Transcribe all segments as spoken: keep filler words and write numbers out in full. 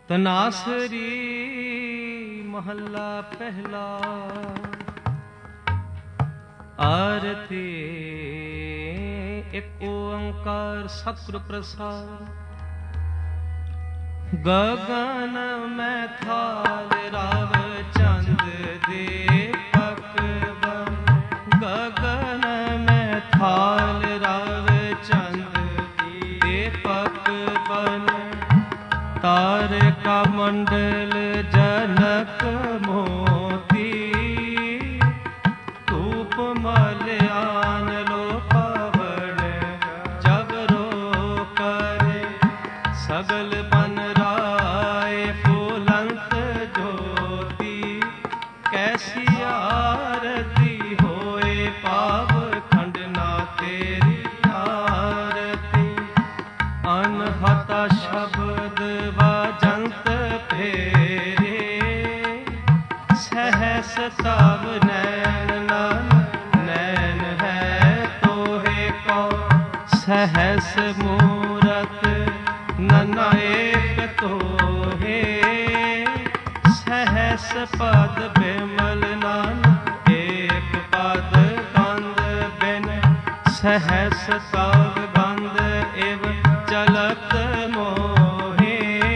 ਤਨਾਸਰੀ ਮਹੱਲਾ ਪਹਿਲਾ। ਆਰਤੀ ਇੱਕ ਓੰਕਾਰ ਸਤਿਗੁਰ ਪ੍ਰਸਾਦ। ਗਗਨ ਮੈਂ ਥਾਲ ਰਾਵ ਚੰਦ ਦੀਪਕ ਬਨ। ਗਗਨ ਮੈਂ ਥਾਲ ਰਾਵ ਚੰਦ ਦੀਪਕ ਬਨ। ਤਾਰਿਕਾ ਮੰਡਲ ਜਨਕ ਮੋਤੀ। ਧੂਪ ਮਲਿਆਨ ਲੋ ਪਵਨ ਜਬਰੋ ਕਰੇ। ਸਗਲ ਬਨ ਰਾਏ ਫੁਲੰਤ ਜੋਤੀ। ਕੈਸੀ ਆਰਤੀ ਹੋਏ ਪਾਵ ਖੰਡ ਨਾ ਤੇਰੀ ਆਰਤੀ। ਅਨਹਤਾ ਸ਼ਬਦ ਵਾਜੰਤ ਫੇਰੇ। ਸਹਸ ਤਵ ਨੈਣ ਨਨ ਨੈਣ ਹੈ ਤੋਹੇ ਕੋ। ਸਹਸ ਮੂਰਤ ਨਨਾ ਏਕ ਤੋਹੇ। ਸਹਸ ਪਦ ਬਿਮਲ ਨਨ ਏਕ ਪਦ ਕੰਦ ਬਿਨ। ਸਹਸ ਤਵ ਗੰਧ ਇਵ ਚਲਤ ਮੋਹੇ।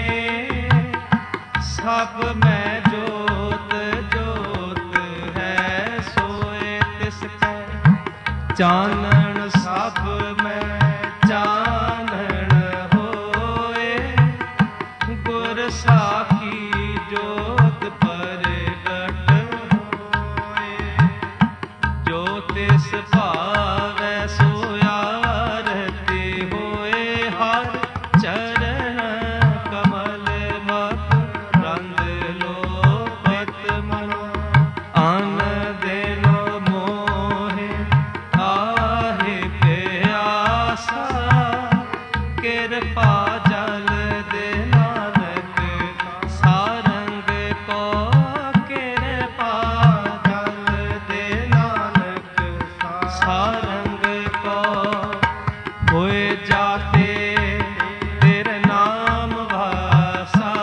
ਸਭ ਮੈਂ ਜੋਤ ਜੋਤ ਹੈ ਸੋਏ ਤਿਸ ਕੈ। ਚਾਨਣ ਸਭ ਮੈਂ ਚਾਨਣ ਹੋਏ। ਗੁਰ ਸਾਖੀ ਜੋਤ ਪ੍ਰਗਟ ਹੋਏ। ਜੋ ਤਿਸ ਭਾਵੈ ਸੋ ਆਰਤੀ ਹੋਏ। ਹਰ ਚਰਨ ਕਮਲ ਮਤ ਰੰਗ ਲੋ ਪਤ ਮਨ। ਅਨ ਦੇਨੋ ਮੋਹਿ ਆਹੇ ਪਿਆਸਾ। ਕਿਰਪਾ ਜਲ ਦੇ ਨਾਨਕ ਸਾਰੰਗ ਕੋ। ਕਿਰਪਾ ਜਲ ਦੇ ਨਾਨਕ ਸਾਰੰਗ ਕੋ। ਹੋਏ ਜਾਤੇ ਤੇਰੇ ਨਾਮ ਵਾਸਾ।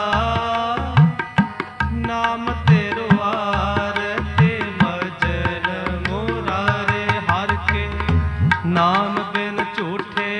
ਨਾਮ ਤੇਰੋ ਆਰਤੀ ਮਜਨ ਮੁਰਾਰੇ। ਹਰਿ ਕੇ ਨਾਮ ਬਿਨ ਝੂਠੇ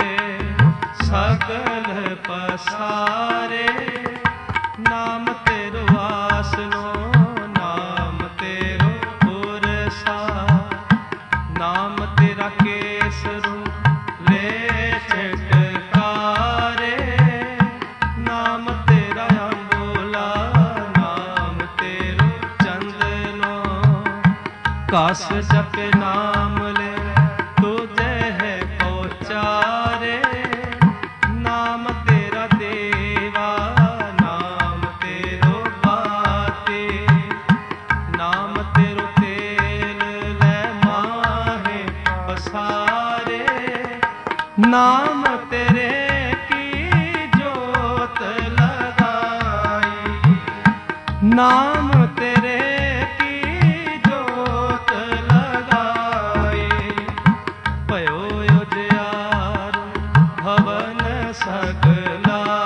ਸਗਲ ਪਸਾਰੇ। ਨਾਮ ਤੇਰੋ ਆਸਨੋ ਨਾਮ ਤੇਰੋ ਪੁਰਸਾ। ਨਾਮ ਤੇਰਾ ਕੇਸਰੂ ਲੈ ਛਟਕਾਰੇ। ਨਾਮ ਤੇਰਾ ਅੰਬੋਲਾ ਨਾਮ ਤੇਰੋ ਚੰਦਨੋ। ਕਸ ਜਪ ਨਾਮ ਲੈ ਤੁਝੇ ਹੈ ਪਹੁੰਚਾਰੇ। ਨਾਮ ਤੇਰਾ ਦੇਵਾ ਨਾਮ ਤੇਰੋ ਬਾਤੇ। ਨਾਮ ਤੇਰੋ ਤੇਲ ਲੈ ਮਾਹੇ ਪਸਾਰੇ। ਨਾਮ ਤੇਰੇ ਕੀ ਜੋਤ ਲਗਾਈ। ਨਾਮ ਤੇਰੇ ਕੀ ਜੋਤ ਲਗਾਈ। ਭਇਓ ਉਜਿਆਰ ਭਵਨ ਸਗਲਾਰੇ।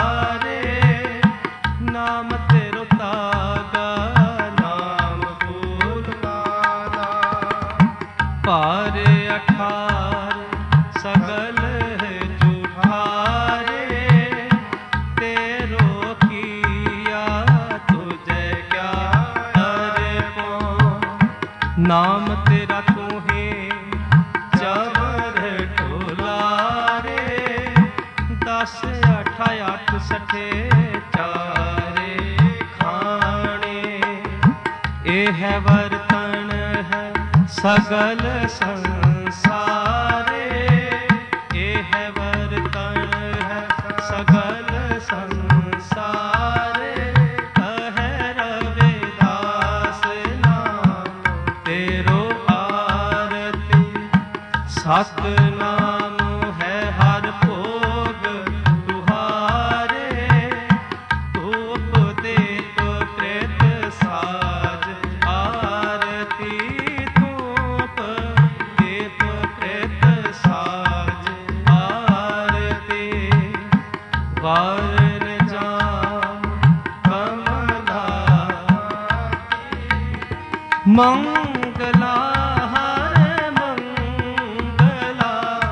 ਨਾਮ ਤੇਰੋ ਤਾਗਾ ਨਾਮ ਫੂਲ ਮਾਲਾ। ਭਾਰ ਅਠਾਰ ਸਗਲ ਝੂਠਾਰੇ। ਤੇਰੋ ਕੀਆ ਤੁਝੇ ਕਿਆ ਅਰਪੋ। ਨਾਮ ਤੇਰਾ ਤੂੰ ਹੀ ਚਵਰ ਢੋਲਾਰੇ। ਦਸ ਅਠ ਅੱਠ ਸਠੇ ਚਾਰੇ ਖਾਣੇ। ਇਹ ਹੈ ਵਰਤਨ ਹੈ ਸਗਲ ਸੰਸਾਰੇ। ਇਹ ਹੈ ਵਰਤਨ ਹੈ ਸਗਲ ਸੰਸਾਰੇ। ਕਹੈ ਰਵਿਦਾਸ ਨਾਮ ਤੇਰੋ ਆਰਤੀ। ਸਤਿਨਾਮ ਹੈ ਹਰ ਭੋਗ ਤੁਹਾਰੇ। ਧੂਪ ਦੀਪ ਤ੍ਰਿਤ ਸਾਜ ਆਰਤੀ। ਧੂਪ ਦੀਪ ਤ੍ਰਿਤ ਸਾਜ ਆਰਤੀ। ਵਾਰ ਜਾਮ मंगला हर मंगला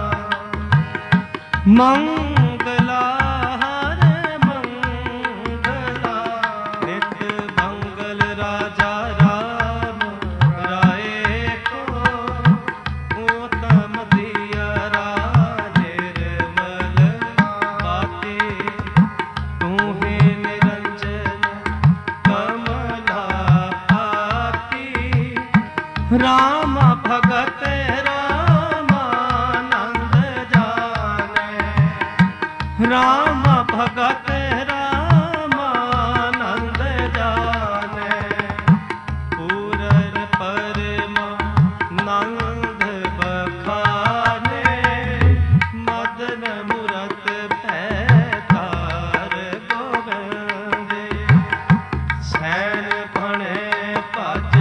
मंगला हर मंगला नित मंगल राजा राम राय को उत्तम दियरा निर्मल बाते तुम्हें निरंजन कमला राम भगत रामानंद जाने राम भगत रामानंद जाने पूरन परमानंद बखाने मदन मूरत पैतार गोविंद सैन भणे भज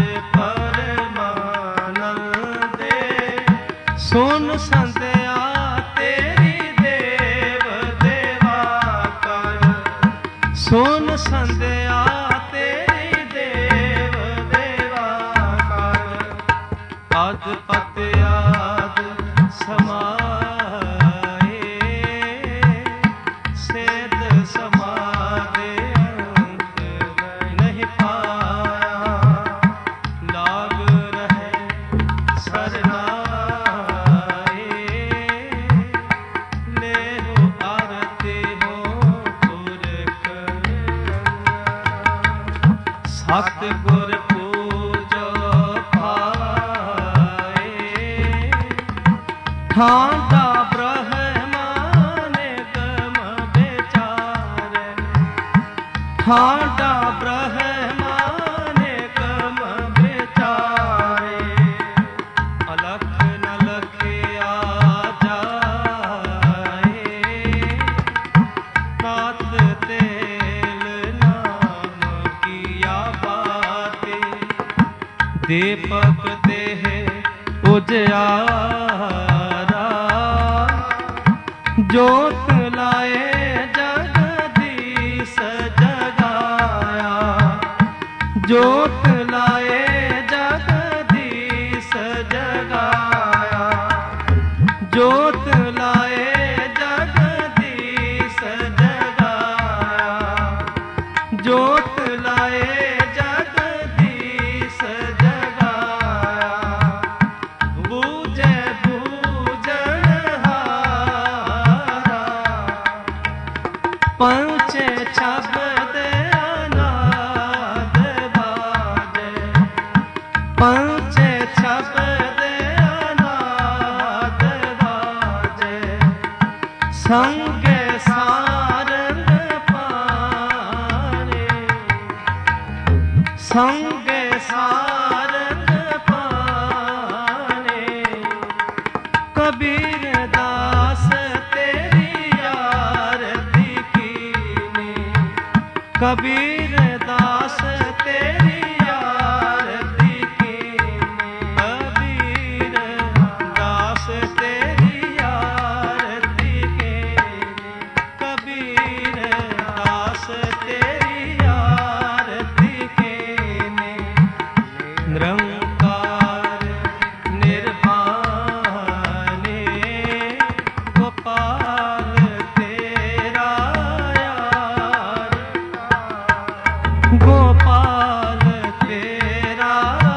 सुन संध्या तेरी देव देवा कर सुन संध्या तेरी देव देवा कर अद पत आद समाए सेद समादे अंत नहीं पाया लाग रहे सरना सतगुर पूजो पाए ठांडा ब्रह्मान गम बेचारे ठांडा ब्रह्मान गम बेचारे अलख न लखिया जाए नाथ तेल नाम किया दीपक देह उजियारा जोत लाए जगदीश जगाया जोत लाए जगदीश जगाया जोत लाए जगदीश जगाया जोत लाए पंचे शब्द अनाद बाजे पंचे शब्द अनाद बाजे संग सारंग पारे संग सारंग पारे कबीर दास कबीर दास तेरी आरती कीने कबीर दास तेरी आरती कीने कबीर दास तेरी आरती कीने निरंकार निर्वाणे गोपाल तेरा गोपाल तेरा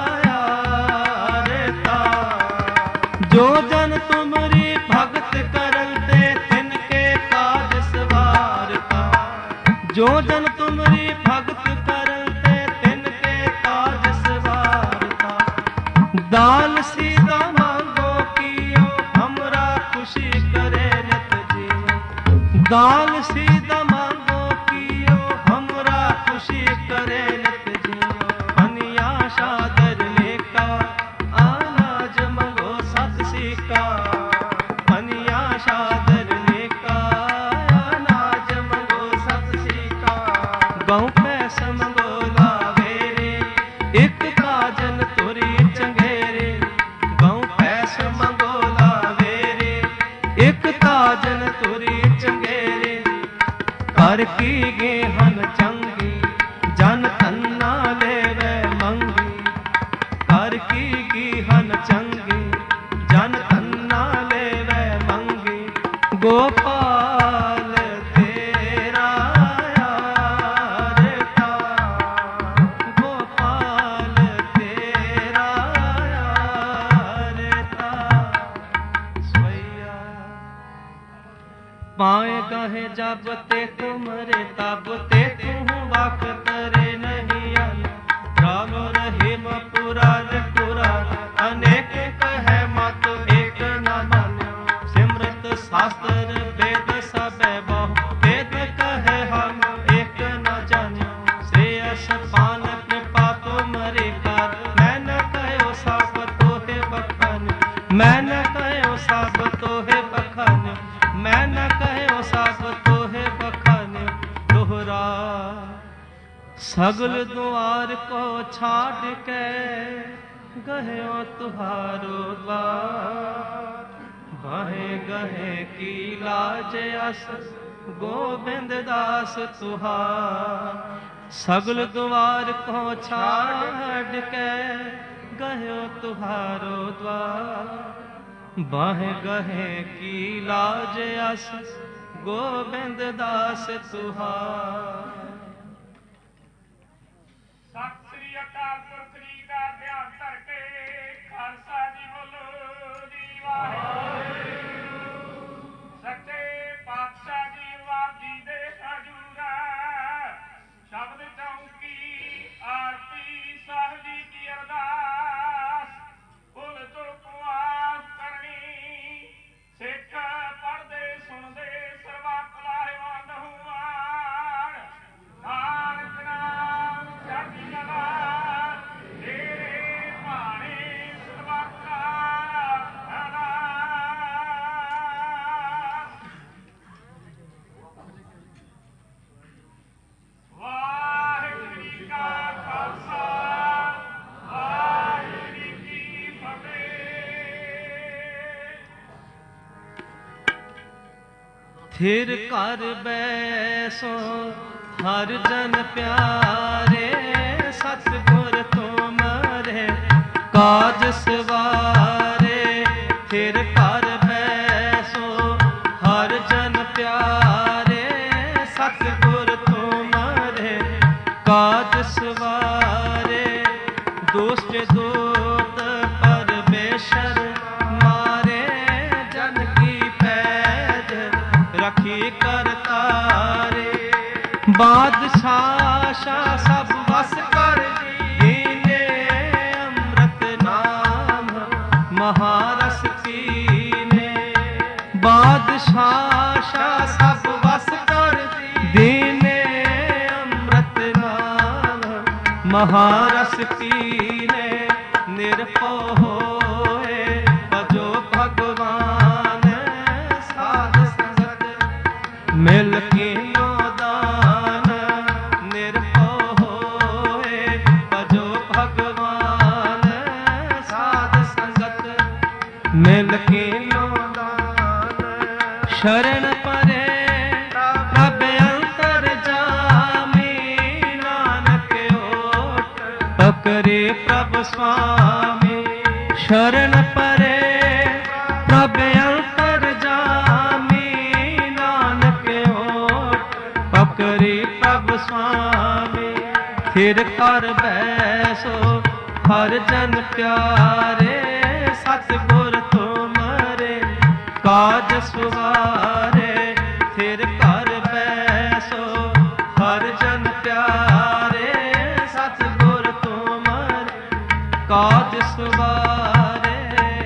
यारता जो जन तुमरी भगत करते तिनके काज सवारता जो जन तुमरी भगत करते तिनके काज सवारता दाल सीधा मांगो कियो हमरा खुशी करे नित जियो दाल सीधा मांगो कियो हमरा खुशी करे नित जियो अनिया शादर लेका अनाज मंगो सत सीका अनिया शादर लेका अनाज मंगो सत सीका गौ पैस मंगो लावेरे एक काजन तुरी चंगेरे गौ पैस मंगो लावेरे एक काजन तुरी चंगेरे कर की गेहन चंगी जन तन्ना लेवे मंगी जब ते तुमरे तब ते तू वक्त रे नहीं अन राम रहीम पुराण पुराण अनेक कहे मत एक न मन सिमरत शास्त्र वेद सब बहु वेद कहे हम एक न जन श्रेयस पान कृपा तुमरे कर मैं न कहो सब तोहे बखन मैं न कहो सब तोहे बखन मैं न कहो सब तोहे बखन दोहरा सगल द्वार को छाड़ के गयो तुहारो द्वार बाहे गहे की लाज अस गोविंद दास तुहार सगल द्वार को छाड़ के गयो तुहारो द्वार बाहे गहे की लाज अस गोविंद दास तुहार। ਸਤਿ ਸ੍ਰੀ ਅਕਾਲ ਪੁਰਖ ਜੀ ਦਾ ਧਿਆਨ ਧਰ ਕੇ ਖਾਲਸਾ ਜੀ ਬੋਲੋ ਜੀ ਵਾਹਿਗੁਰੂ। ਸੱਚੇ ਪਾਤਸ਼ਾਹ ਜੀ ਵਾਹਿ ਜੀ ਦੇ ਹਜੂਰਾ ਸ਼ਬਦ ਚੌਂਕੀ ਆਰਤੀ ਸਾਹਿਬ ਜੀ ਕੀ ਅਰਦਾਸ ਭੁੱਲ ਚੁੱਕ ਮਾਫ ਕਰਨੀ ਸਿੱਖ ਪੜ੍ਹਦੇ ਸੁਣਦੇ ਸਰਬਾ ਭਲਾਈਵੰਦ ਹੋਵਾਨ ਨਾਨਕ ਨਾਮ ਚੜ੍ਹਦੀ ਕਲਾ ਤੇਰੇ ਭਾਣੇ ਸਰਬੱਤਾ ਵਾਹਿਗੁਰੂ ਜੀ ਕਾ ਖਾਲਸਾ ਵਾਹਿਗੁਰੂ ਜੀ ਕੀ ਫਤਿਹ। थिर कर बैसो हर जन प्यारे सतगुर तुमरे काज सवारे थिर कर बैसो हर जन प्यारे सतगुर तुमरे काज सवारे दुष्ट दूत परमेश्वर मारे जन की पैज रखी करतारे बादशाह शाह सब बस कर दीने अमृत नाम महारस पीने बादशाह शाह सब बस कर दीने अमृत नाम महारस पीने निरपो होए भजो भगवान साध संगत मिल के दान निरपो होए भजो भगवान साध संगत मिल के दान शरण परे प्रभ अंतर जामी नानक ओट पकरे प्रभ स्वामी शरण परे प्रभ अंतर जामी नानक ओट पकरे प्रभ स्वामी थिर कर बैसो हर जन प्यारे सतगुर तुमरे काज सवारे थिर कर बैसो हर जन प्यारे सतगुर तुमरे काज सवारे।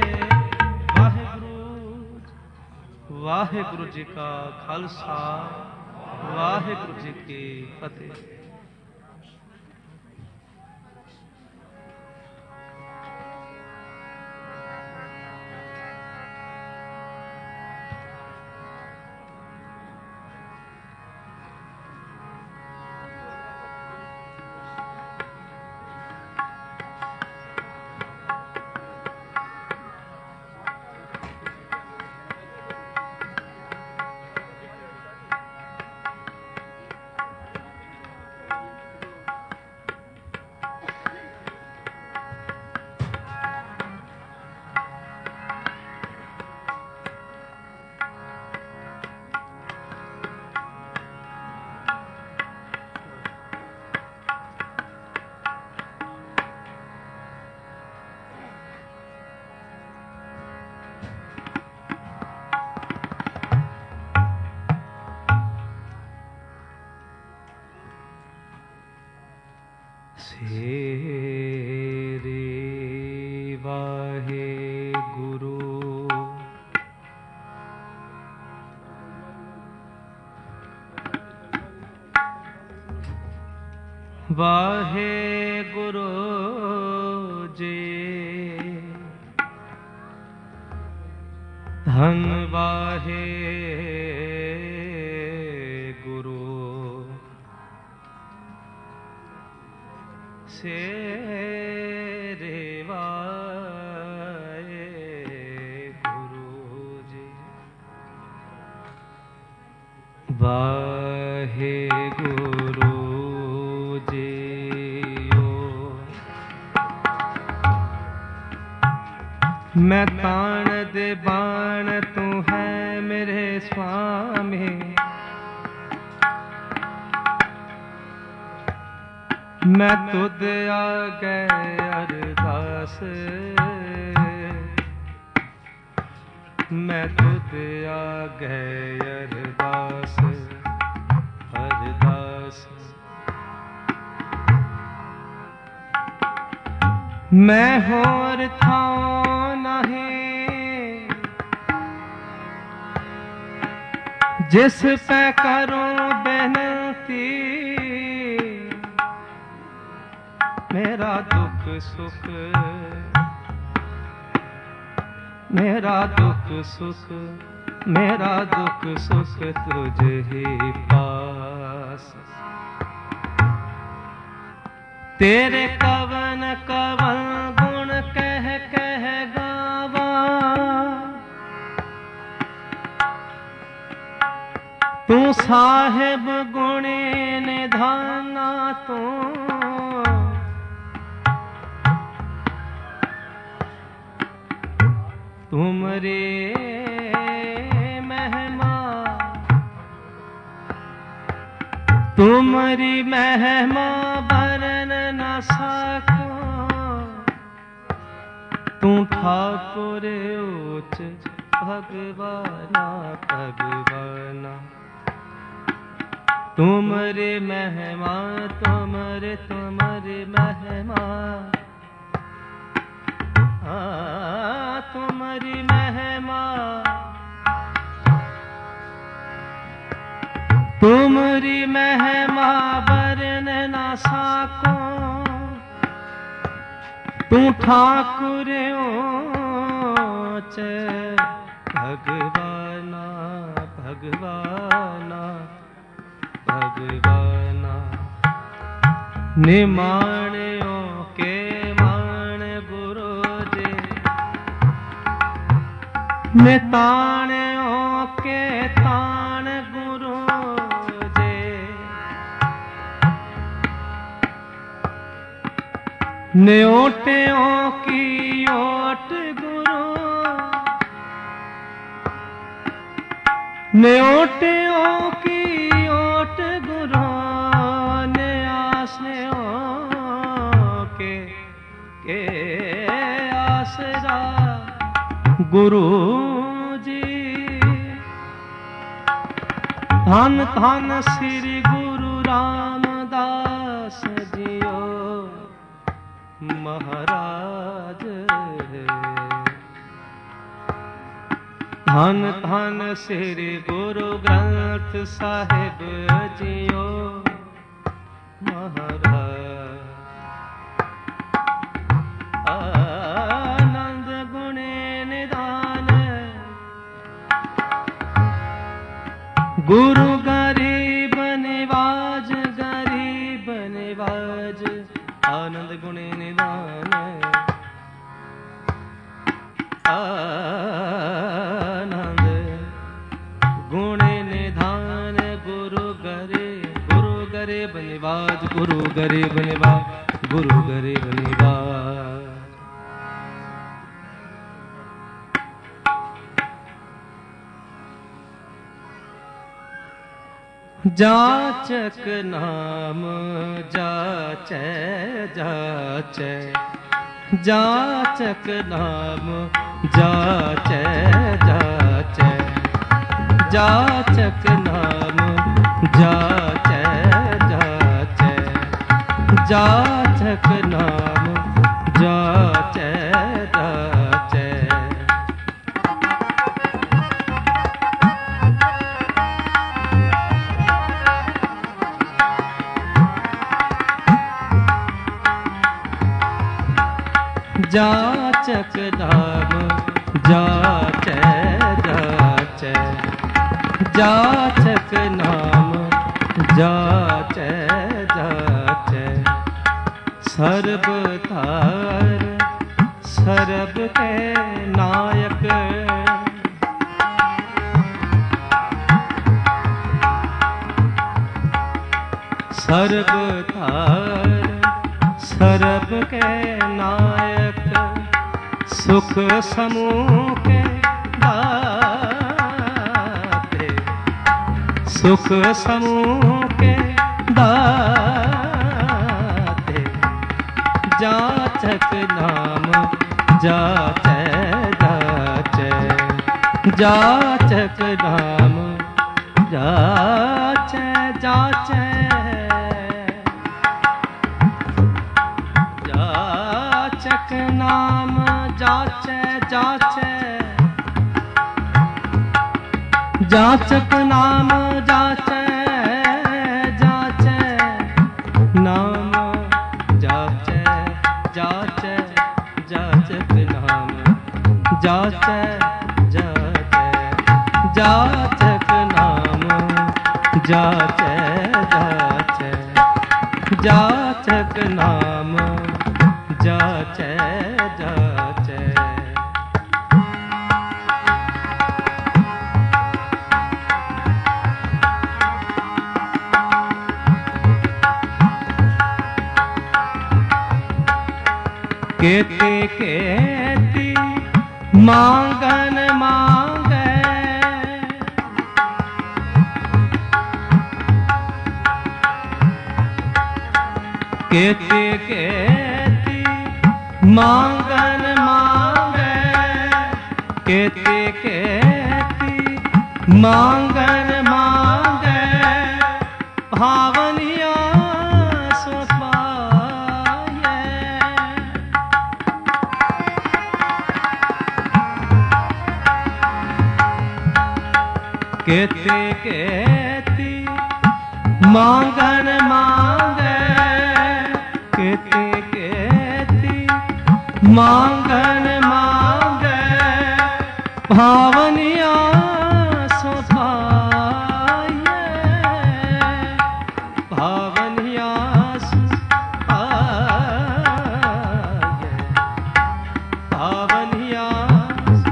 वाहिगुरु वाहिगुरु जी का खालसा वाहिगुरु जी की फतेह। सेरे वाहे गुरु वाहे गुरु जी धन वाहे गुरु सेरे वाहे गुरु जी वाहे गुरु मैं ताण दे बाण तू है मेरे स्वामी मैं तुद आगे अरदास मैं तुद आगे अरदास अरदास मैं होर था जिस पे करूं बेनती मेरा दुख सुख मेरा दुख सुख मेरा दुख सुख तुझे ही पास तेरे कवन कवन गुण कह कह गावा तू साहिब गुणे निधाना तू तुमरे महिमा तुमरी महिमा बरन न सको तू ठाकुर उच्च भगवाना भगवाना तुमरे महिमा तुमरे तुमरे महिमा तुम्हारी महिमा तुम्हारी महिमा बरन ना साको तू ठाकुर ऊंच भगवाना भगवाना भगवाना निमाणियों के निताणियों के ताण गुरु जे न्योटियों की ओट गुरु न्योटियों की ओट गुरु न्यासियों के के आसरा गुरु जी धन धन श्री गुरु रामदास जियो महाराज धन धन श्री गुरु ग्रंथ साहिब जियो महाराज गुरु गरीब निवाज गरीब निवाज आनंद गुण निदान आनंद गुण निधान गुरु गरे गुरु गरीब निवाज गुरु गरीब निवाज गुरु गरीब निवाज जाचक नाम जाचै जाचै जाचक नाम जाचै जाचै जाचक नाम जाचै जाचै जाचक नाम जाचै जाचै। जाचक नाम जाचै जाचै। जाचक नाम जाचै जाचै। सर्वधार सर्व के नायक। सर्वधार सर्व के नायक। सुख समूह के दाते। सुख समूह के दाते। जाचक नाम जाचै जाचै। जाचक नाम जाचै जाचै। जाचक नाम जाचै जाचै। जाचक नाम जाचै जाचै। नाम जाचै जाचै। जाचक नाम जाचै जाचै। जाचक नाम जाचै जाचै। जाचक नाम जाचै जाचै। केते केती मांगन मांगे। केते केती मांगन मांगे। केते केती मांगन मांगे। भावनिया सो पाए। केते केती मांगन मांगे। केते केती मांगन मांगे। भावनिया सो पाए। भावनिया सो पाए। भावनिया सो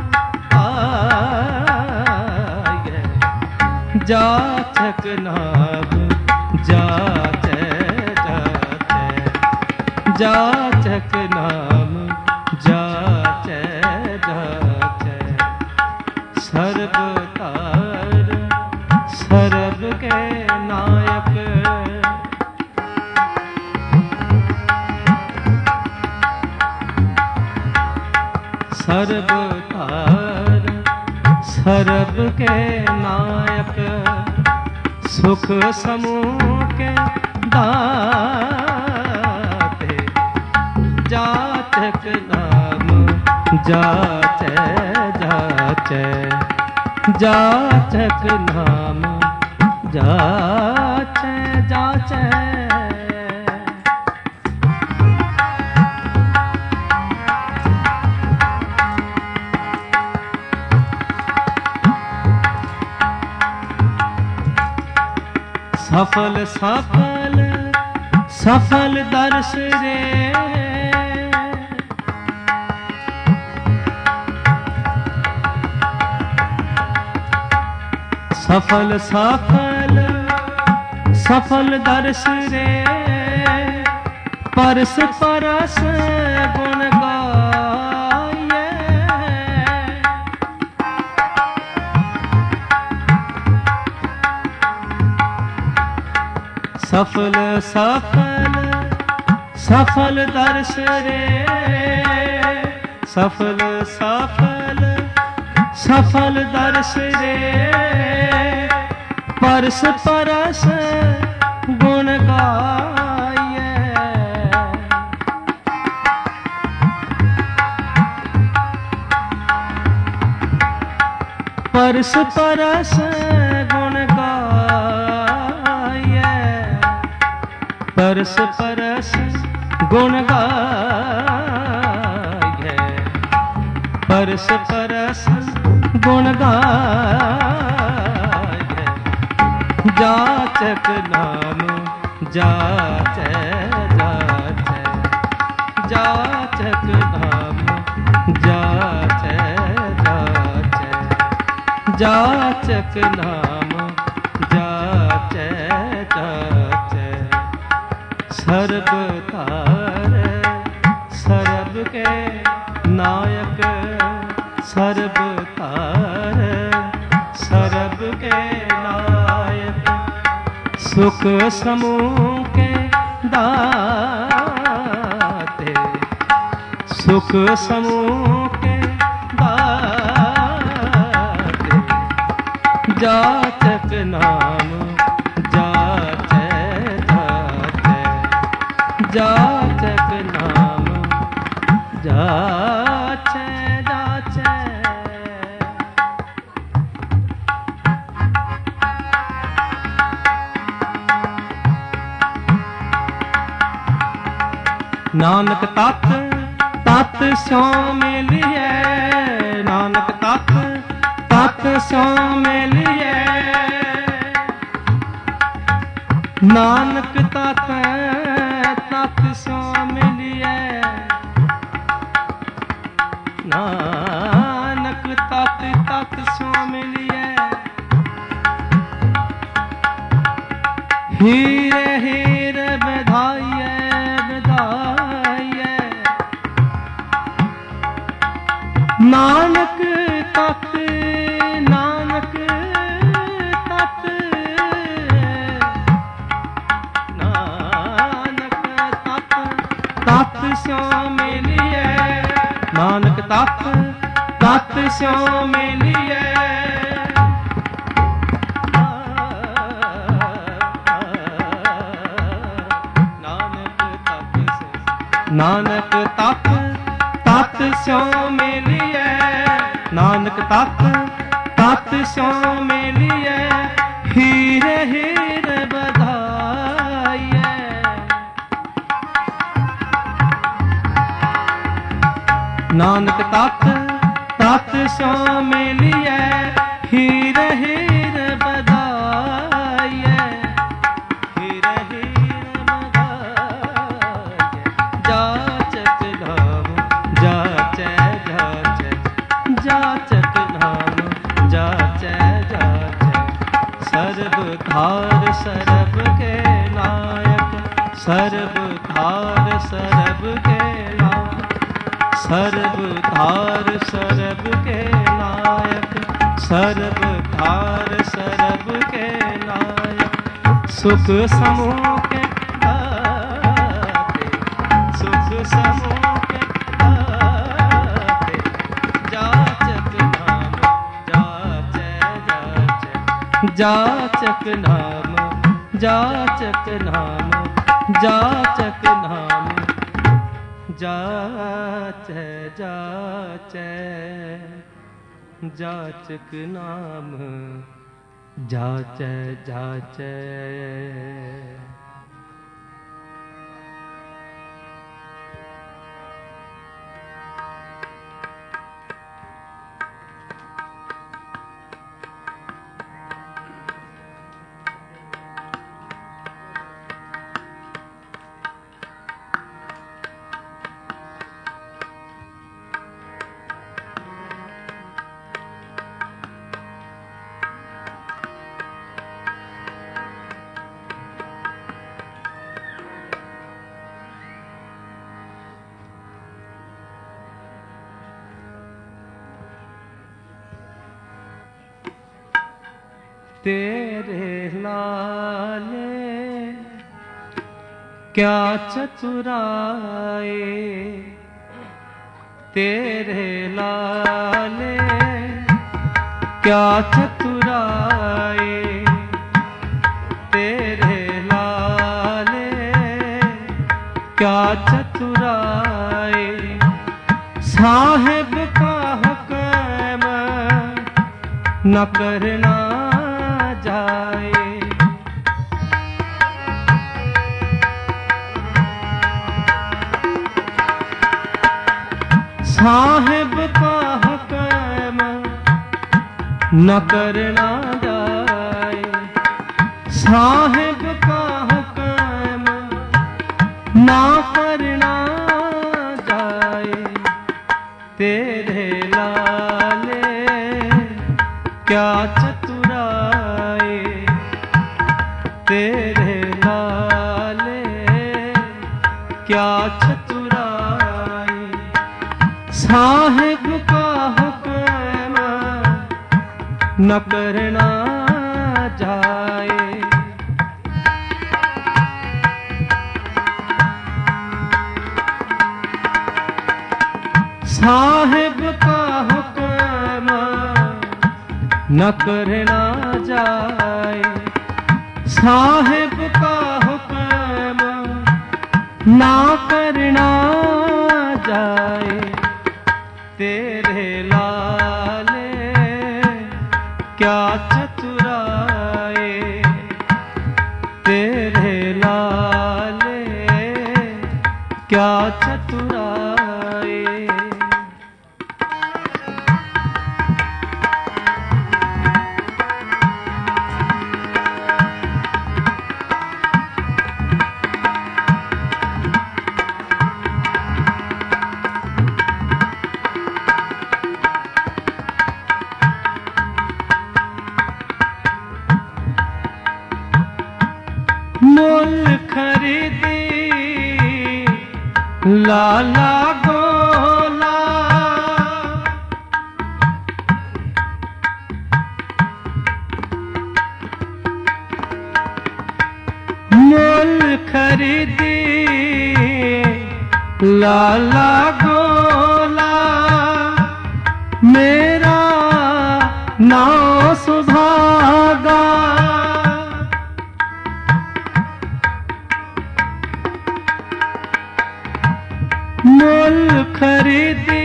पाए। जाचक नाम जाचै जाचै। जाचक नाम जाचै जाचै। सर्वधार सर्व के नायक। सर्वधार सर्व के नायक। सुख समूह के दाते। जाचक नाम जाचै जाचै। जाचक नाम जाचै जाचै। सफल सफल सफल दर्श रे। सफल सफल सफल दर्श रे। परस परस गुण गाये। सफल सफल सफल दर्श रे। सफल सफल सफल दर्श रे। परस परस गुण गाये। परस परस गुण गाये, परस परस गुण गाये, परस परस गुण गाये। जाचक नाम जाचै जाचै, जाचक नाम जाचै जाचै, जाचक नाम जाचै जाचै। सर्ब तार सर्ब के नायक, सर्ब तार सर्ब के नायक। सुख समूह के दाते, सुख समूह के दाते। जाचक नाम जाचै जाचै, जाचक नाम जाचै जाचै। नानक तत तत स्यो मिलिए, नानक तत तत स्यो मिलिए। नानक तत तत स्यो मिलिए, नानक तत तत स्यो मिलिए। हीरे हीरे बधाइए बधाइए, नानक तत नानक तत, नानक तत तत स्यो मिलिए, नानक तत तत स्यो मिलिए। नानक तत तत स्यो मिलिए, नानक तत तत स्यो मिलिए। हीरे हीरे बधाइए, नानक तत तत स्यो मिलिए। हीरे हीरे बधाइए, हीरे हीरे बधाइए। जाचक नाम जाचै जाचै, जाचक नाम जाचै जाचै। सर्ब धार सर्ब के नायक, सर्ब धार सर्ब के नायक, सर्ब धार सर्ब के नायक, सर्ब धार सर्ब के नायक। सुख समूह के दाते, सुख समूह के दाते। जाचक नाम जाचै जाचै, जाचक नाम जाचक नाम जाचक नाम जाचै जाचै, जाचक नाम जाचै जाचै। तेरे लाले क्या चतुराए, तेरे लाले क्या चतुराए, तेरे लाले क्या चतुराए। साहिब का हुक्म न करना जाए। साहिब का हुक्म न करना जाए, साहिब का हुक्म ना करना जाए। तेरे लाले क्या चतुराए, तेरे लाले क्या चतुराए। साहिब का हुक्म न करना जाए। साहिब का हुक्म न करना जाए, साहिब का हुक्म ना करना जाए। तेरे लाले क्या चतुराए, तेरे लाले क्या चतुराए। मोल खरीदी लाला गोला, मोल खरीदी लाला गोला। मेरा नाव सुभागा, मोल खरीदी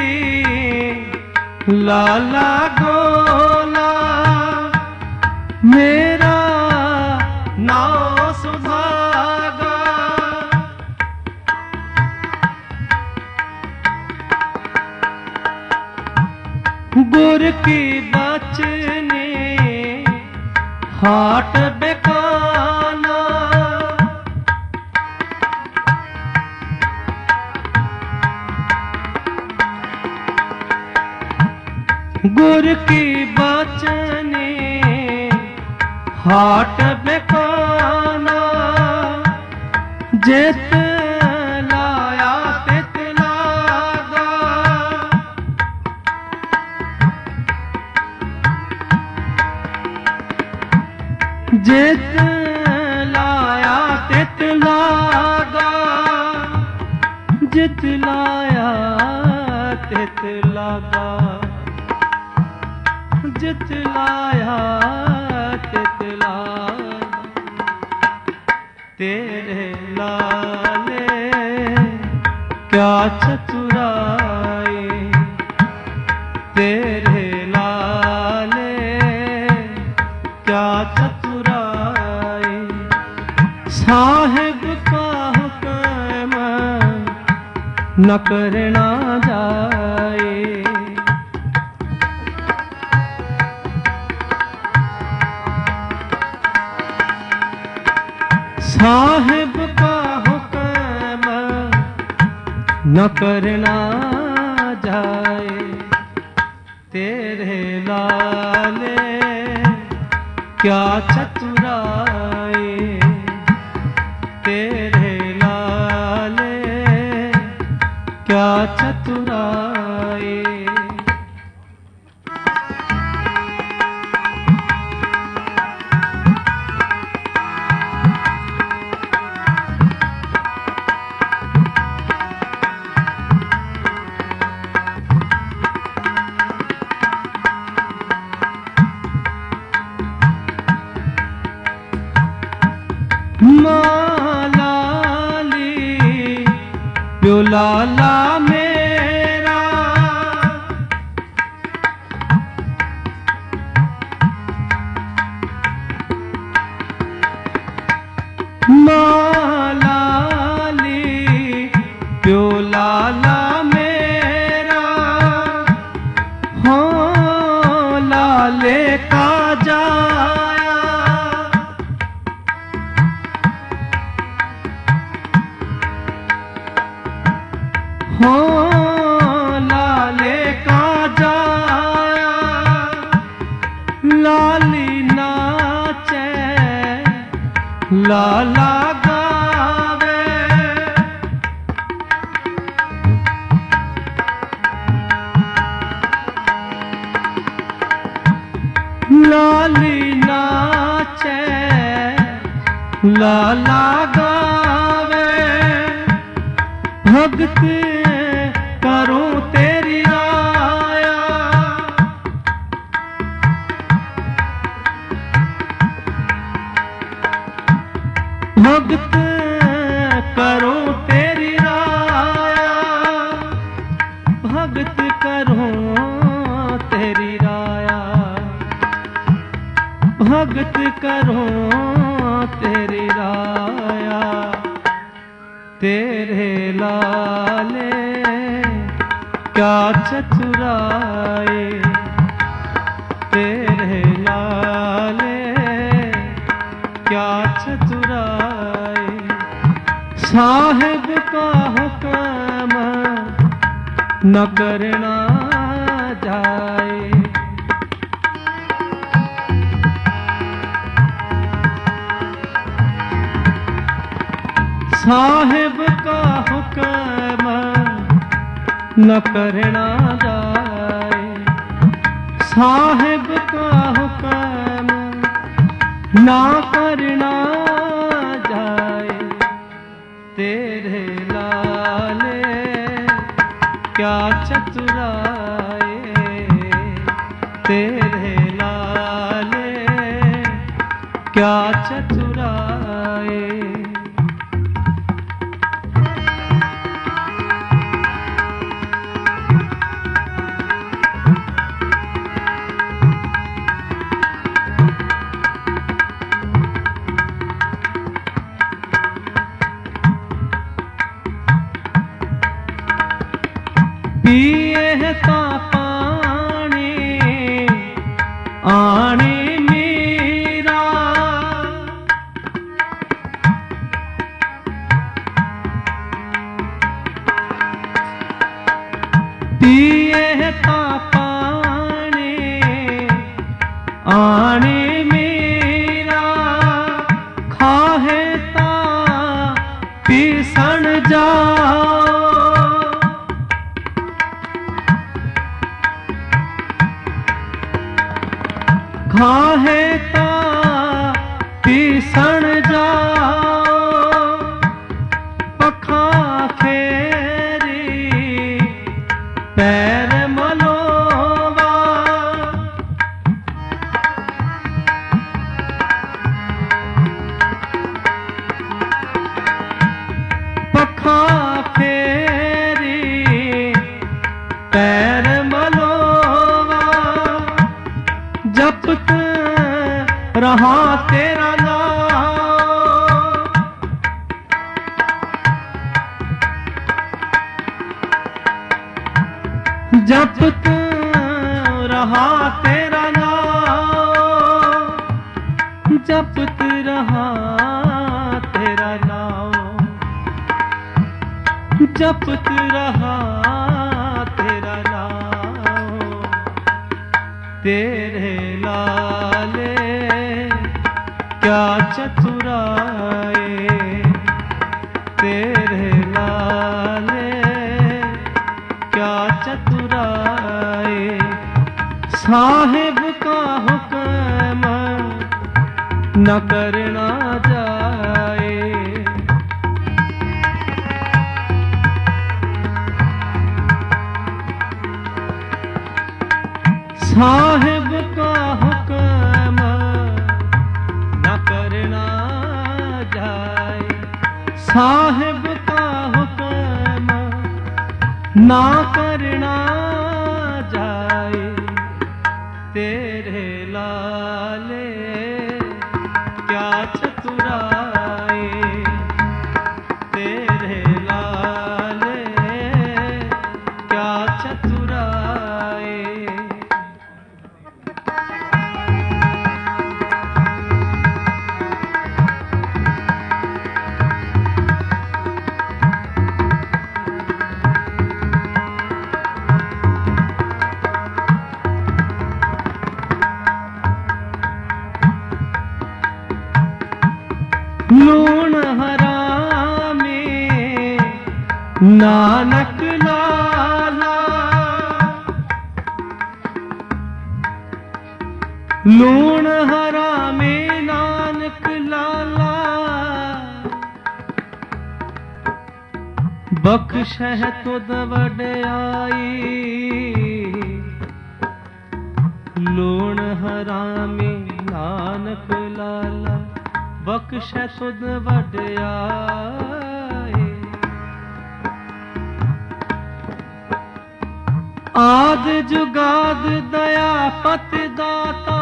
लाला गोला। मेरा नाव सुभागा, गुर की बचने हाट बेकाना। गुर की बचने हाट बेकाना। जित लाया तित लागा, जित लाया तित लागा, जित लाया तित लागा, जित लाया तित लागा। तेरे लाले क्या चतुराए, तेरे लाले क्या चतुराए। साहिब का हुक्म न करना जाए, साहिब का हुक्म न करना जाए। तेरे लाले क्या चतुराए, तेरे लाले क्या चतुराए। मालाली प्यो लाला मेरा, हो लाले का जाया लाली नाचे लाला गावे लाली नाचे लाला गावे भगत करूं तेरी राया भगत करूं तेरी राया भगत करूं तेरी राया भगत करूं तेरी राया तेरे लाले क्या चतुराए तेरे लाले क्या चतुराए साहिब का हुक्म न करना जाए साहिब का हुक्म न करना जाए साहिब का हुक्म ना करना जाए तेरे लाले क्या चतुराए तेरे लाले क्या चतुराए पिए ता पानी आने मेरा पिए ता पानी आने मेरा खाहे ता पीसन जाओ खाहे ता पीसन जाओ पखा फेरी पैर मलोवा पखा फेरी पैर मलोवा जपत रहा तेरा नाम जपत रहा तेरा नाम जपत रहा तेरा नाम जपत रहा तेरा नाम तेरे लाले क्या चतुराए तेरे लाले क्या चतुराए साहिब का हुक्म न करना जाए साहिब का हुक्म न करना जाए साहिब का हुक्म ना करना जाए तेरे लाले क्या चतुराए तेरे लाले क्या चतुराए नानक लाला लूण हरामे नानक लाला बख्शह तुद वड्याई लूण हरामे नानक लाला बख्शह तुद वड्याई आद जुगाद दया पत दाता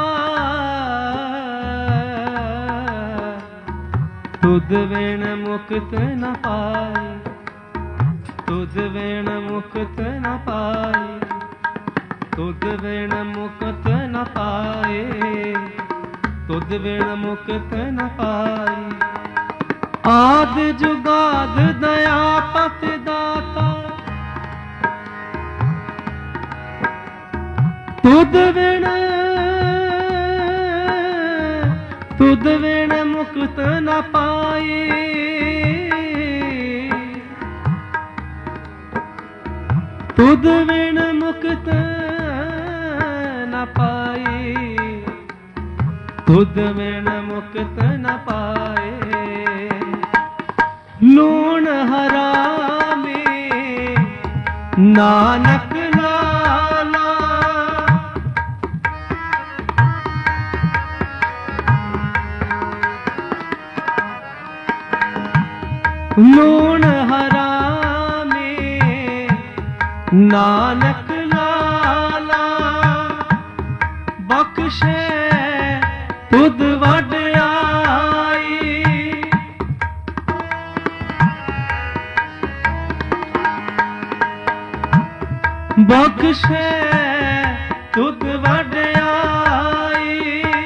तुद वेण मुक्त न पाई तुद वेण मुक्त न पाई तुद वेण मुक्त न पाए तुद वेण मुक्त न पाई आद जुगाद दया पत दाता तुद वेण तुद वेण मुक्त न पाए तुद वेण मुक्त न पाए तुद वेण मुक्त न पाए लूण हरामे नानक लाला लूण हरामे नानक लाला बख्शे तुद वड्याई बख्शे तुद वड्याई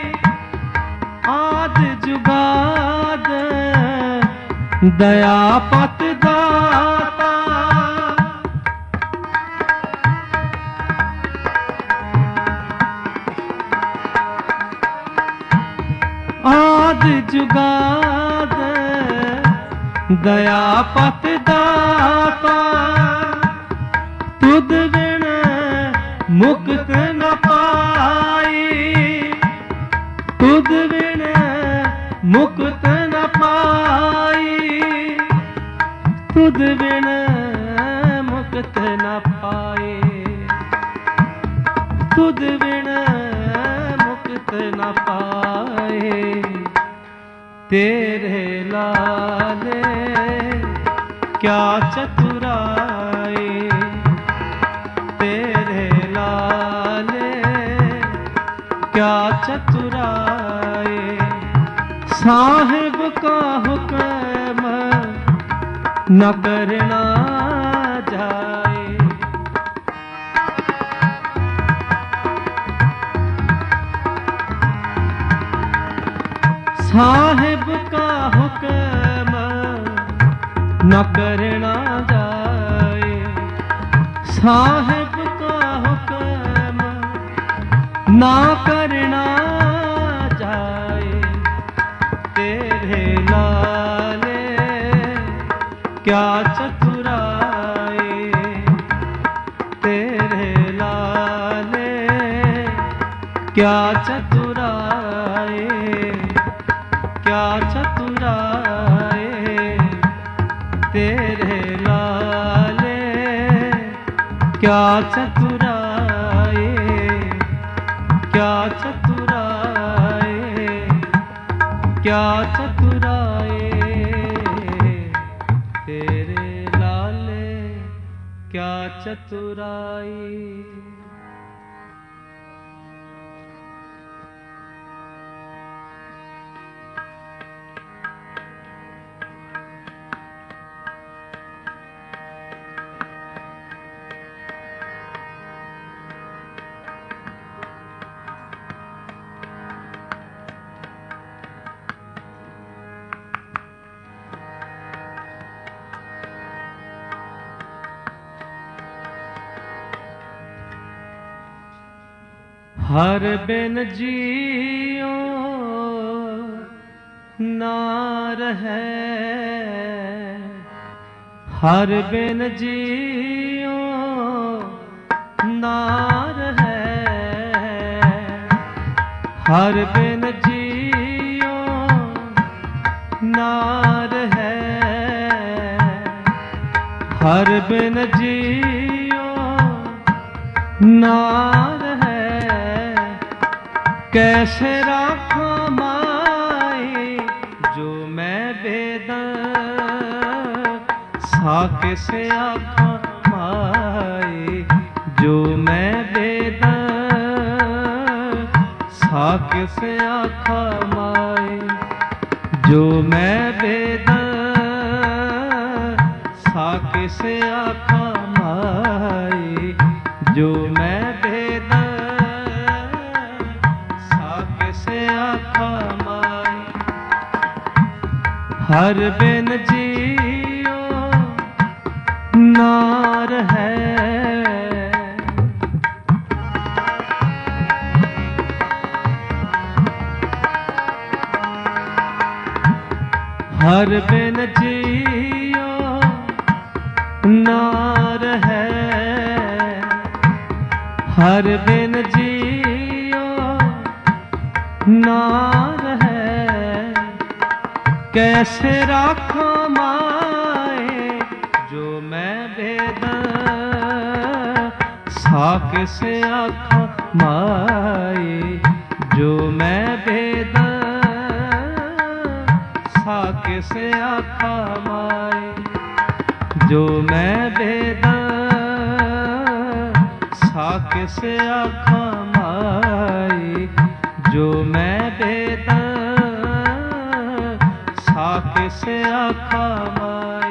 आद जुगाद दया पत दाता आद जुगाद दया पत दाता तुद बिन मुक्त न पाई तुद बिन मुक्त न पाई तुद बिन मुक्त न पाए तुद बिन मुक्त न पाए तेरे लाले क्या चतुराई तेरे लाले क्या चतुराई साहिब का हुक्म न करना जाए साहिब का हुक्म न करना जाए साहिब का हुक्म ना करना जाए तेरे लाले क्या चतुराई तेरे लाले क्या चतुराई क्या चतुराई तेरे लाले क्या चतुराई क्या चतुराई क्या चतुराई तेरे लाले क्या चतुराई हर बिन जियो ना रहे हर बिन जियो नार है, हर बिन जियो नार है, हर बिन जियो नार है। कैसे राखा माई जो मैं बेदन, साके से आखा माई जो मैं बेदन, साके से आखा माई जो मैं बेदन, साके से आखा माई जो मैं बेदन, साके से आखा माई। हर बिन जियो नार है, हर बिन जियो नार है, हर बिन जियो नार है। कैसे राखा माए जो मैं बेदन, साके से आखा माए जो मैं बेदन, साके से आखा माए जो मैं बेदन, साके से आखा माए जो मैं बेदन, साके से आखा माए।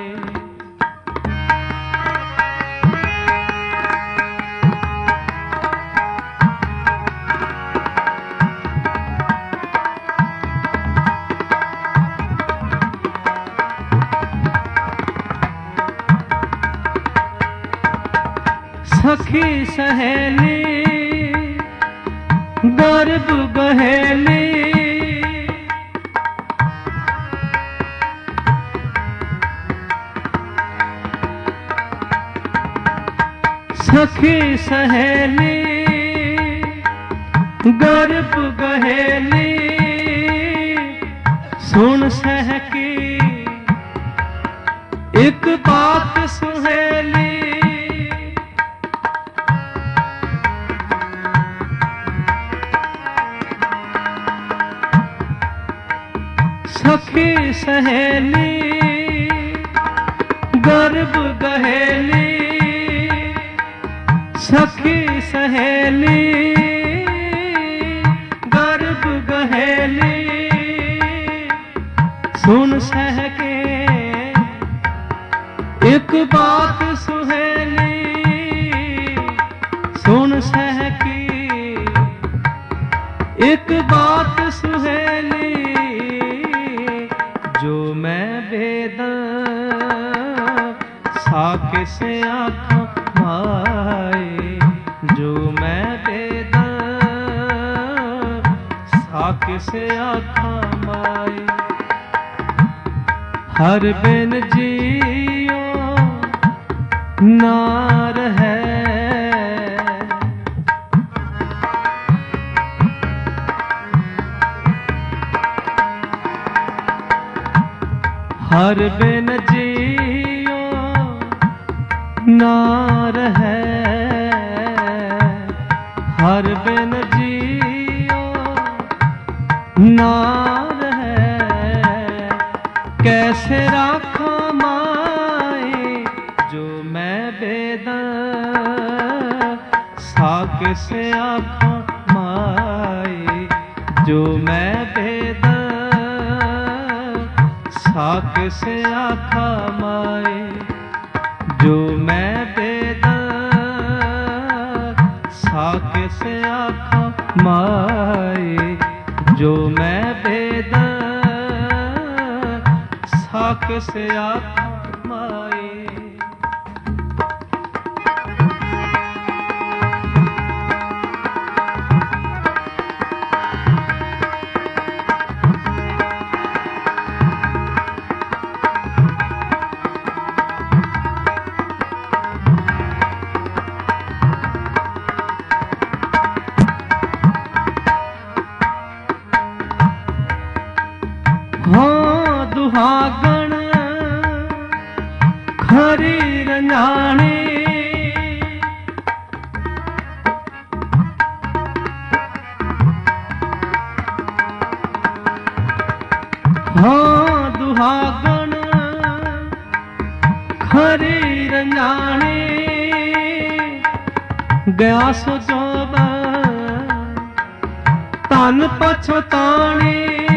सखी सहेली गर्भ गहेली, सखी सहेली गर्भ गहेली, सुन सहकी एक बात सुहेली, सखी सहेली गर्भ गहेली, सखी सहेली गर्भ गहेली, सुन सहके एक बात सुहेली, सुन सहकी एक बात सुहेली जो मैं बेदन, साके से आखा माए जो मैं बेदन, साके से आखा माए। हर बिन जियो नार है, हर बिन जियो नार है, हर बिन जियो नार है। कैसे राखा माए जो मैं बेदन, साके से आखा माए जो मैं बेदन, साके से आखा माए जो मैं बेदन, साके से आखा माए जो मैं बेदन, साके से आखा माए। खरी रंजानी हाँ दुहागन खरी रंजानी गया सो जोब तन पछतानी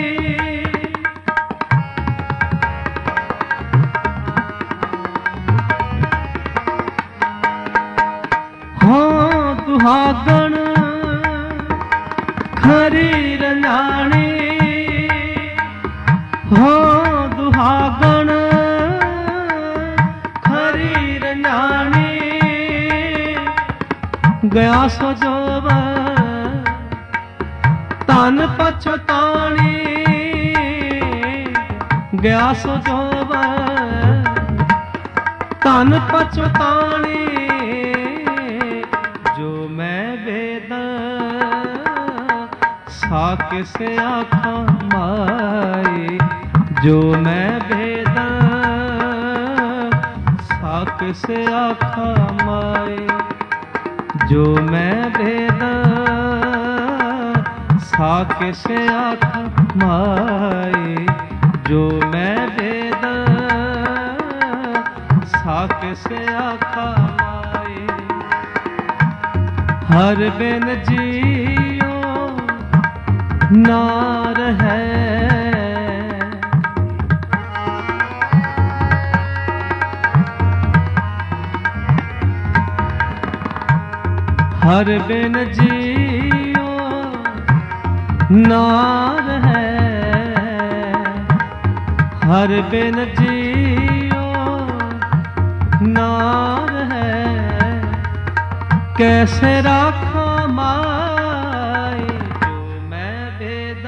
हाँ दुहागन खरी रंजानी हाँ दुहागन खरी रंजानी गया सो जोब तन पछतानी गया सो जोब तन पछतानी जो मैं वेद साक से आखा माई जो मैं वेद साक से आखा माई जो मैं वेद साक से आखा माई जो मैं वेद साक से आखा माई हर बिन जियो नार है हर बिन जियो नार है हर बिन जियो नार है कैसे राखा माई जो मैं वेद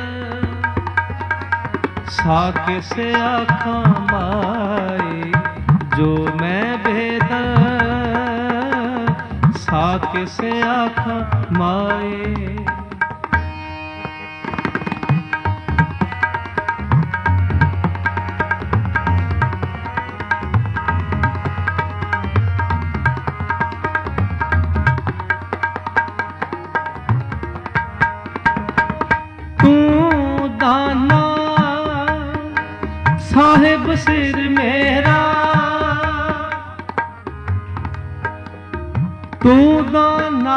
साक से आखा माई जो मैं वेद साक से आखा माई तू दाना साहिब सिर मेरा तू दाना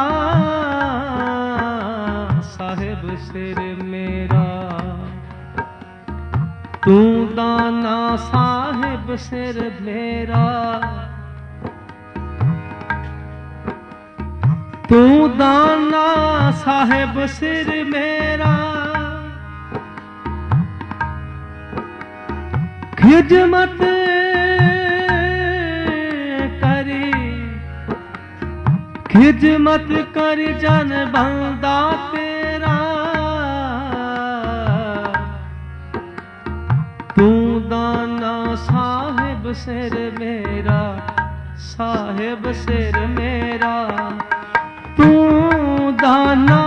साहिब सिर मेरा तू दाना साहिब सिर मेरा तू दाना साहिब सिर मेरा खिदमत करी खिदमत कर जन बंदा तेरा तू दाना साहिब सिर मेरा साहिब सिर मेरा तू दाना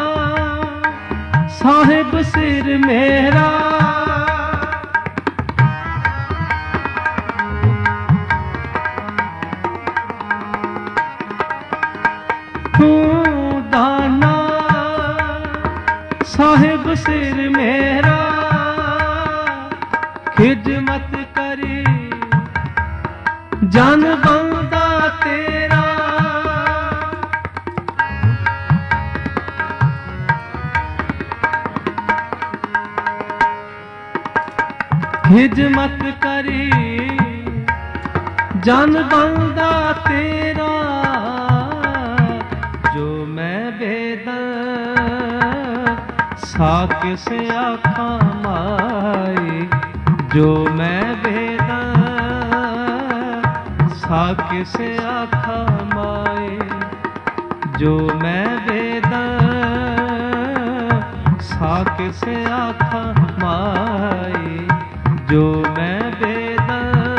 साहिब सिर मेरा तू दाना साहिब सिर मेरा खिदमत करी जन बंदा तेरा खिदमत करी जन बंदा तेरा जो मैं वेद साक से आखा माई जो मैं वेद साक से आखा माई जो मैं वेद साक से आखा माई जो मैं वेद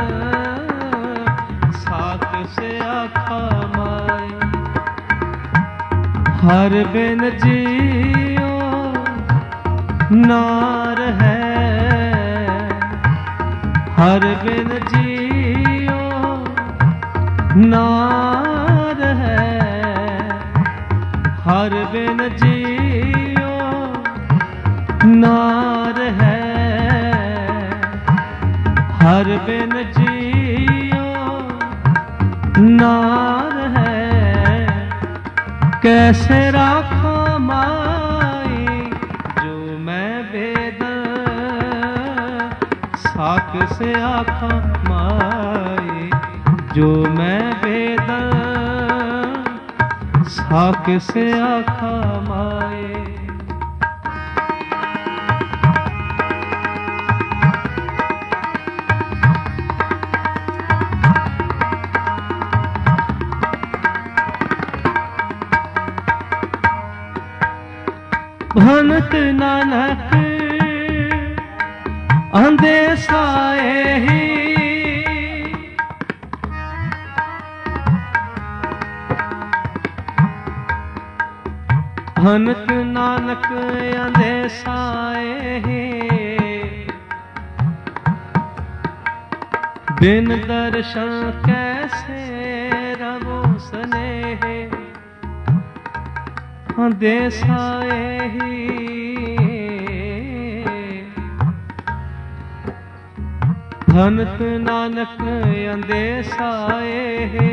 साक से आखा माई हर बिन जियो नार है हर बिन जियो नार है हर बिन जियो नार है हर बिन जियो नार है कैसे राखा माई जो मैं वेद साक से आखा माई जो मैं वेद साक से आखा माए भनत नानक अंधे साए ही भनत नानक अंधे साए ही बिन दर्शन कैसे रवो स्नेह अंधे साए ही भनत नानक अंधे साए ही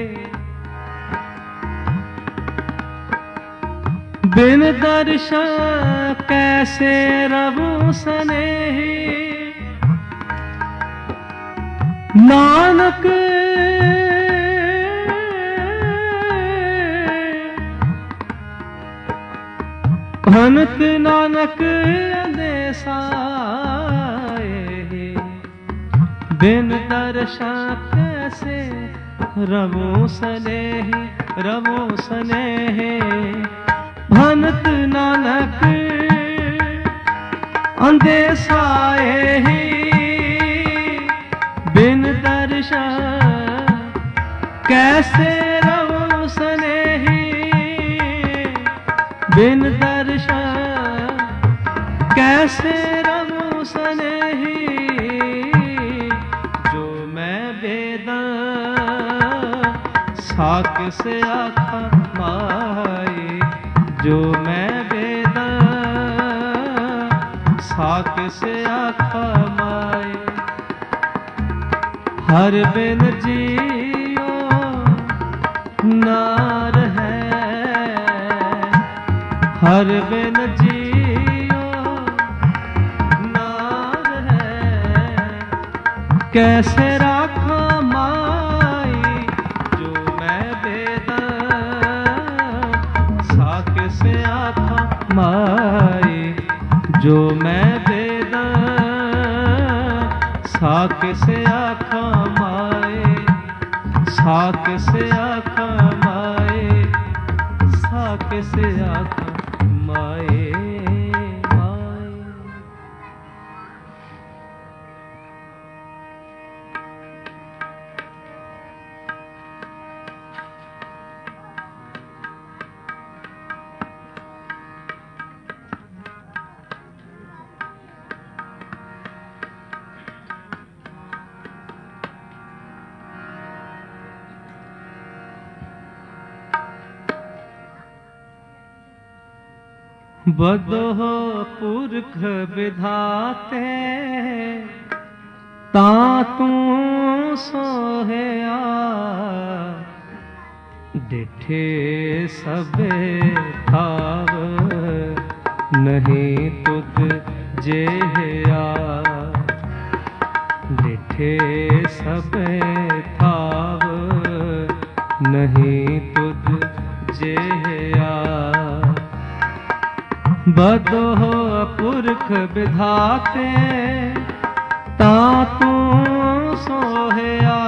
बिन दर्शन कैसे रवो स्नेही नानक भनत नानक अंधे साए बिन दर्शन कैसे रवो स्नेही रवो स्नेही भनत नानक अंधे साए ही बिन दर्शन कैसे रवो स्नेही बिन दर्शन कैसे रवो स्नेही जो मैं वेद साक से आखा माई जो मैं वेद साक से आखा माए हर बिन जियो नार है हर बिन जियो नार है कैसे राखा माई जो मैं वेद साक से आखा माई जो मैं वेद साक से आखा माए साक से आखा माए साक से आखा माए माए बदोह पुरख विधाते ता तू सोहया डिठे सबे थाव नहीं तुद जेहया डिठे सबे थाव नहीं तुद जेहया बदोह पुरख विधाते ता तू सोहया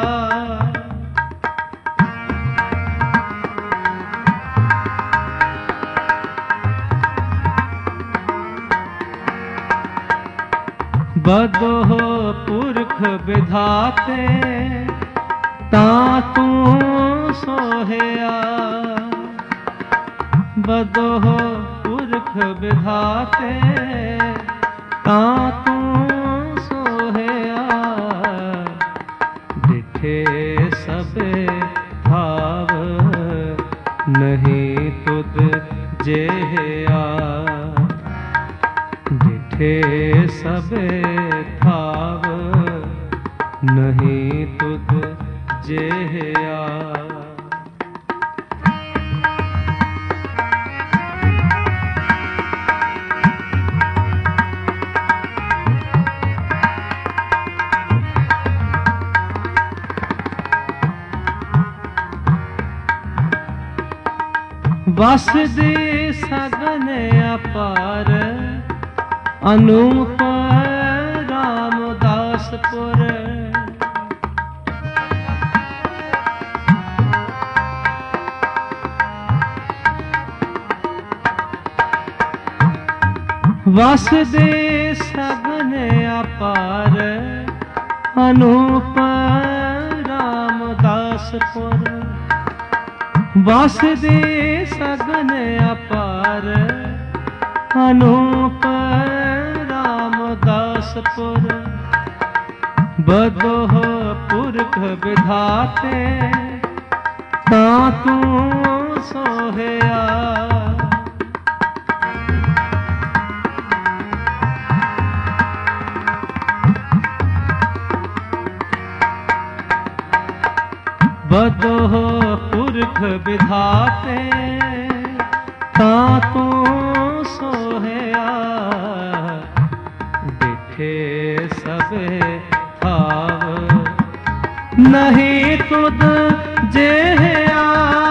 बदोह पुरख विधाते ता तू सोहया बदोह पुरख विधाते ता तू सोहया डिठे सबे था ਨਹੀਂ ਤੁਧ ਜਿਹਾ ਡਿਠੇ ਸਭੇ ਥਾਵ ਨਹੀਂ ਤੁਧ ਜਿਹਾ। ਵਸਦੇ ਸਗਨ ਅਪਾਰ ਅਨੂਪ ਰਾਮਦਾਸਪੁਰ। ਵਸਦੇ ਸਗਨ ਅਪਾਰ ਅਨੂਪ ਰਾਮਦਾਸਪੁਰ। ਵਸਦੇ ਸਗਨ ਅਪਾਰ ਅਨੂਪ ਰਾਮਦਾਸਪੁਰ। ਬਦੋਹ ਪੁਰਖ ਵਿਧਾਤੇ ਤਾਂ ਤੂੰ ਸੋਹਿਆ। ਬਦੋਹ ਪੁਰਖ ਵਿਧਾਤੇ ਤਾਂ ਤੂੰ ਸੋਹਿਆ। ਡਿਠੇ ਸਭੇ ਥਾਵ ਨਹੀਂ ਤੁਧ ਜਿਹਾ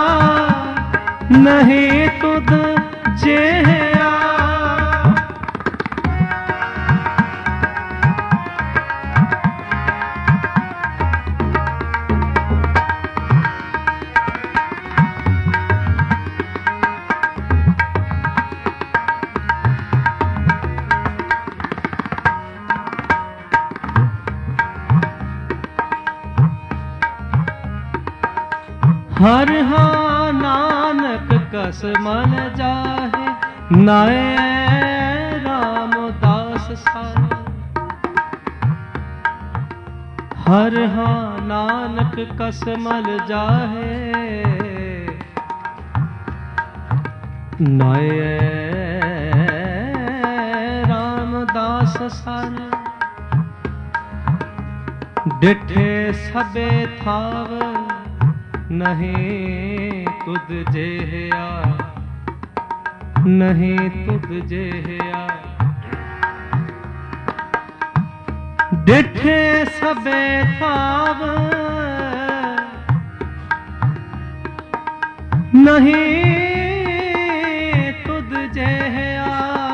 ਨਹੀਂ ਤੁਧ ਜਿਹਾ। ਹਰਿ ਹਾਂ ਨਾਨਕ ਕਸ ਮਨ ਜਾਹੇ ਨਾਏ ਰਾਮਦਾਸ ਸਾਰੇ। ਹਰਿ ਹਾਂ ਨਾਨਕ ਕਸ ਮਨ ਜਾਹੇ ਨਾਏ ਰਾਮਦਾਸ ਸਾਰੇ। ਡਿਠੇ ਸਭੇ ਥਾਵ ਨਹੀਂ ਤੁਧ ਜਿਹਾ ਨਹੀਂ ਤੁਧ ਜਿਹਾ। ਡਿਠੇ ਸਭੇ ਥਾਵ ਨਹੀਂ ਤੁਧ ਜਿਹਾ।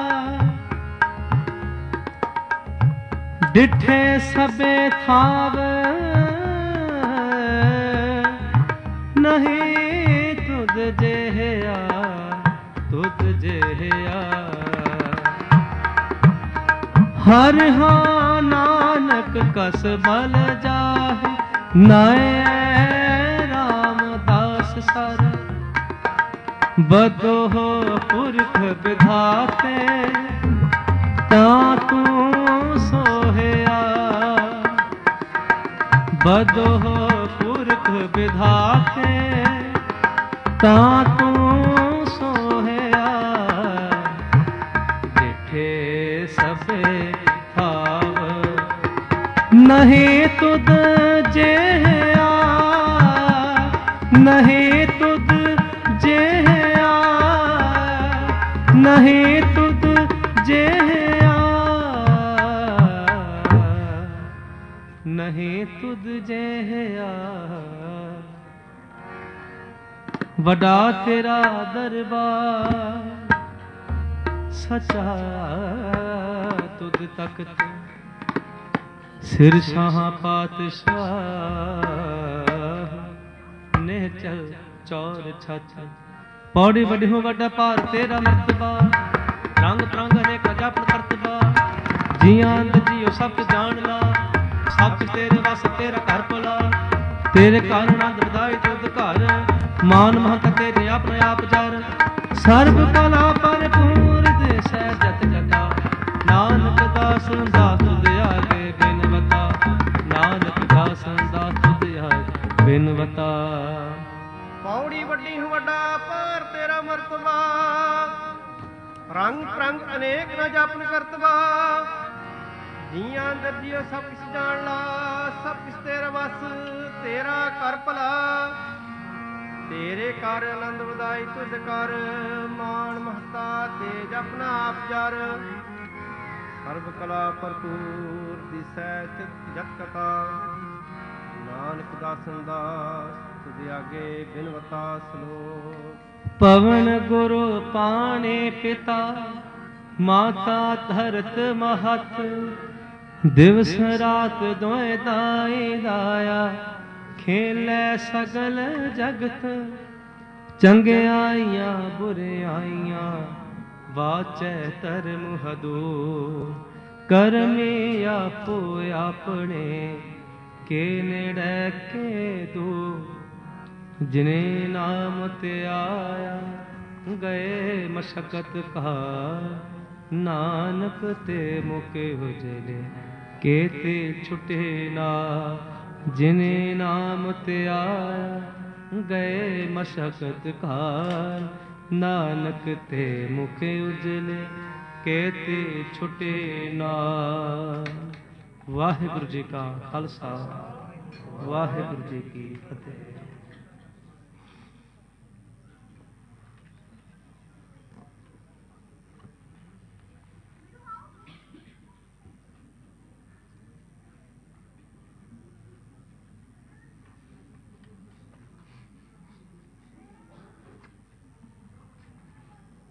ਡਿਠੇ ਸਭੇ ਥਾਵ ਨਹੀਂ ਤੁਧ ਜਿਹਾ ਤੁਧ ਜਿਹਾ। ਹਰਿ ਹਾਂ ਨਾਨਕ ਕਸ ਬਲ ਜਾਹੇ ਨਾਏ ਰਾਮਦਾਸ ਸਾਰੇ। ਬਦੋਹ ਪੁਰਖ ਵਿਧਾਤੇ ਤਾਂ ਤੂੰ ਸੋਹਿਆ। ਬਦੋਹ ਪੁਰਖ ਵਿਧਾਤੇ ਤਾਂ ਤੂੰ ਸੋਹਿਆ। ਡਿਠੇ ਸਭੇ ਥਾਵ ਨਹੀਂ ਤੁਧ ਜਿਹਾ ਨਹੀਂ ਤੁਧ ਜਿਹਾ ਨਹੀਂ ਤੁਧ ਜਿਹਾ ਨਹੀਂ ਤੁਧ ਜਿਹਾ। ਵੱਡਾ ਤੇਰਾ ਦਰਬਾਰ ਸਚਾ ਤੁਧ ਤਖਤ ਸਿਰ ਸ਼ਾਹ ਪਾਤਸ਼ਾਹ ਨੇ ਚਲ ਚੌਰ ਛੱਛ। ਪੌੜੀ ਵੱਡਿਓ ਵੱਡਾ ਭਾਰ ਤੇਰਾ ਮਰਤਬਾ ਰੰਗ ਪ੍ਰੰਗ ਅਨੇਕ ਜਪ ਕਰਤਬਾ। ਜੀਆਂ ਅੰਦ ਜੀਓ ਸਭ ਜਾਣ ਲਾ ਸੱਚ ਤੇਰੇ ਵਸ ਤੇਰਾ ਘਰ ਭਲਾ। ਤੇਰੇ ਘਰ ਆਨੰਦ ਵਧਾਈ ਤੁਧ ਘਰ ਮਾਨ ਮਹੰਤ ਤੇਰੇ ਆਪਣੇ ਆਪ ਜਰ। ਸਰਬ ਕਲਾ ਭਰਪੂਰ ਦੇ ਸਹਿਜਤ ਕਥਾ ਨਾਨਕ ਦਾਸ ਦਾ ਤੁਧ ਆਗੇ ਬਿਨਵਤਾ। ਨਾਨਕ ਦਾਸ ਦਾ ਤੁਧ ਆਗੇ ਬਿਨਵਤਾ। ਪੌੜੀ ਵੱਡੀ ਹੂੰ ਵੱਡਾ ਪਰ ਤੇਰਾ ਮਰਤਬਾ, ਰੰਗ ਪ੍ਰੰਗ ਅਨੇਕ ਨ ਜਪਨ ਕਰਤਬਾ, ਜੀਆਂ ਦਰਜੀਓ ਸਭ ਕਿਸ ਜਾਣ ਲਾ, ਸਭ ਕਿਸ ਤੇਰਾ ਵਸ ਤੇਰਾ ਕਰ ਭਲਾ, ਤੇਰੇ ਕਰ ਆਨੰਦ ਵਧਾਈ ਤੁਧ ਕਰ, ਮਾਨ ਮਹਤਾ ਤੇ ਜਪਨਾ ਆਪ ਜਰ, ਸਰਬ ਕਲਾ ਭਰਪੂਰ ਦਿਸੈ ਚਿਤ ਜਤ ਕਥਾ, ਨਾਨਕ ਦਾਸਨ ਦਾਸ ਤੁਧ ਆਗੇ ਬਿਨਵਤਾ ਸਲੋਕ। ਪਵਨ ਗੁਰੂ ਪਾਣੇ ਪਿਤਾ, ਮਾਤਾ ਧਰਤ ਮਹਤ, ਦਿਵਸ ਰਾਤ ਦੋਇ ਦਾਈ ਦਾਇਆ, ਖੇਲੇ ਸਗਲ ਜਗਤ, ਚੰਗਿਆਈਆਂ ਬੁਰਿਆਈਆਂ, ਵਾਚੈ ਧਰਮ ਹਦੂ, ਕਰਮੀ ਆਪੋ ਆਪਣੇ, ਕੇ ਨੇੜੇ ਕੇ ਦੂ, ਜਿਨੇ ਨਾਮ ਤੇ ਆਇਆ, ਗਏ ਮਸ਼ਕਤ ਕਾ, ਨਾਨਕ ਤੇ ਮੁਕੇ ਉਜਲੇ, ਕੇਤੇ ਛੁਟੇ ਨਾ, ਜਿਨੇ ਨਾਮ ਤੇ ਆਇਆ, ਗਏ ਮਸ਼ਕਤ ਕਾ, ਨਾਨਕ ਤੇ ਮੁਕੇ ਉਜਲੇ, ਕੇਤੇ ਛੁਟੇ ਨਾ। ਵਾਹਿਗੁਰੂ ਜੀ ਕਾ ਖਾਲਸਾ, ਵਾਹਿਗੁਰੂ ਜੀ ਕੀ ਫਤਿਹ।